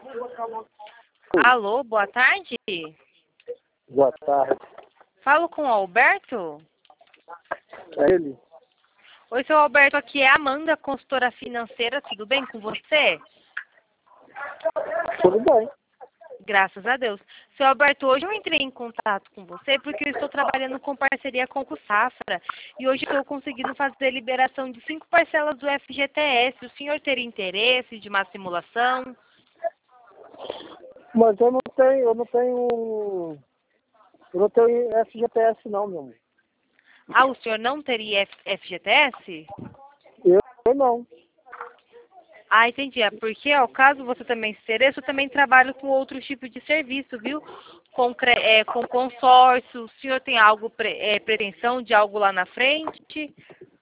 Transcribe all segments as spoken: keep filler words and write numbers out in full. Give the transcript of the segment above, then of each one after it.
Alô, boa tarde. Boa tarde. Falo com o Alberto? É ele? Oi, seu Alberto, aqui é a Amanda, consultora financeira, tudo bem com você? Tudo bem. Graças a Deus. Seu Alberto, hoje eu entrei em contato com você porque eu estou trabalhando com parceria com o Safra e hoje estou conseguindo fazer a liberação de cinco parcelas do F G T S. O senhor teria interesse de uma simulação? Mas eu não tenho, eu não tenho, eu não tenho F G T S não, meu amor. Ah, o senhor não teria F- FGTS? Eu, eu não. Ah, entendi. É porque, ao caso você também se interesse, eu também trabalho com outro tipo de serviço, viu? Com, cre- é, com consórcio. O senhor tem algo, pre- é, pretensão de algo lá na frente?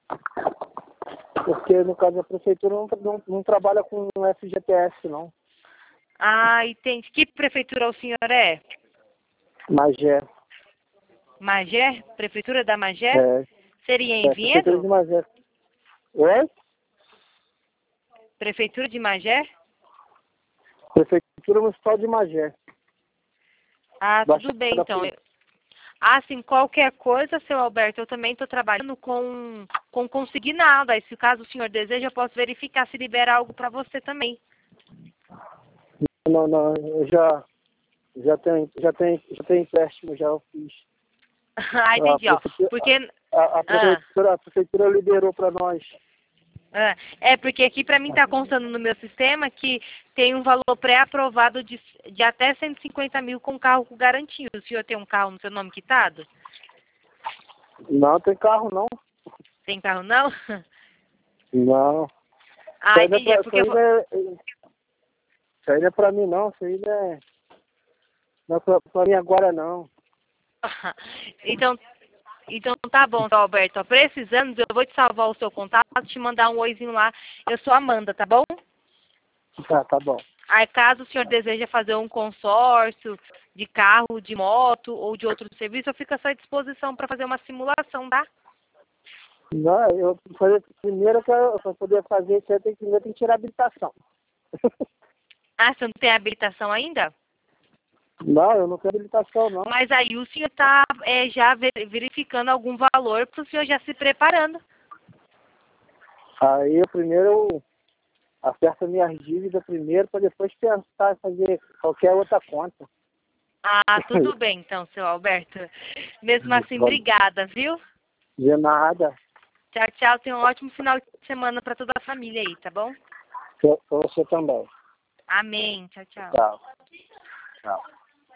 Porque no caso a prefeitura não, não, não trabalha com F G T S não. Ah, entendi. Que prefeitura o senhor é? Magé. Magé? Prefeitura da Magé? É. Seria em É, prefeitura de Vinhedo? Magé. Oi? Prefeitura de Magé? Prefeitura Municipal de Magé. Ah, tudo Baixada bem, da então. Polícia. Eu- Ah, sim, qualquer coisa, seu Alberto, eu também estou trabalhando com, com consignado. Aí, se caso o senhor deseja, eu posso verificar se libera algo para você também. Não, não, eu já, já tenho, já tenho, já tenho empréstimo, já eu fiz. Ah, A entendi, ó. prefeitura, Porque... a, a Ah, prefeitura, a prefeitura liberou para nós. ah, é porque aqui para mim está constando no meu sistema que tem um valor pré-aprovado de, de até cento e cinquenta mil com carro com garantia. O senhor tem um carro no seu nome quitado? Não tem carro não. Tem carro não? Não. Isso Ah, aí não é entendi. É pra, isso porque eu aí vou... não é, isso aí não é pra mim não, isso aí não é, não é pra, pra mim agora não. Então, então tá bom, tá, Alberto. Ó, precisando, eu vou te salvar o seu contato, te mandar um oizinho lá. Eu sou a Amanda, tá bom? Tá, tá bom. Aí caso o senhor deseja fazer um consórcio de carro, de moto ou de outro serviço, eu fico à sua disposição para fazer uma simulação, tá? Não, eu fazer primeiro que eu, pra poder fazer isso aí, eu tenho que primeiro tem que tirar a habilitação. Ah, você não tem habilitação ainda? Não, eu não tenho habilitação não. Mas aí o senhor está já ver- verificando algum valor para o senhor já se preparando. Aí eu primeiro eu acerto minhas dívidas primeiro para depois pensar em fazer qualquer outra conta. Ah, tudo bem então, seu Alberto. Mesmo assim, obrigada, viu? De nada. Tchau, tchau. Tenha um ótimo final de semana para toda a família aí, tá bom? Pra pra você também. Amém. Tchau, tchau. Tchau. Tchau.